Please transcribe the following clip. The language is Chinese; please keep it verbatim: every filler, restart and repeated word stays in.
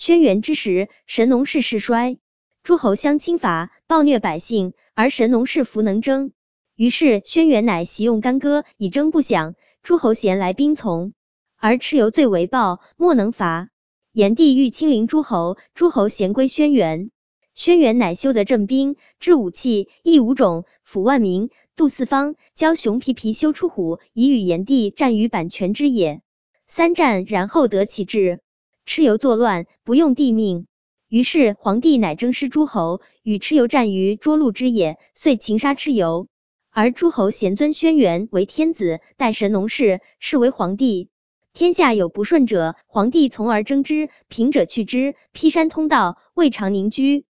轩辕之时，神农氏势衰，诸侯相侵伐，暴虐百姓，而神农氏弗能征。于是轩辕乃习用干戈，以征不响，诸侯咸来兵从，而蚩尤罪为暴，莫能伐。炎帝欲亲临诸侯，诸侯咸归轩辕。轩辕乃修得镇兵，制武器，役五种，抚万民，度四方，教熊皮皮修出虎，以与炎帝战于阪泉之野。三战，然后得其志。蚩尤作乱，不用帝命，于是黄帝乃征师诸侯，与蚩尤战于涿鹿之野，遂擒杀蚩尤。而诸侯咸尊轩辕为天子，代神农氏，是为皇帝。天下有不顺者，皇帝从而征之，平者去之，劈山通道，未尝宁居。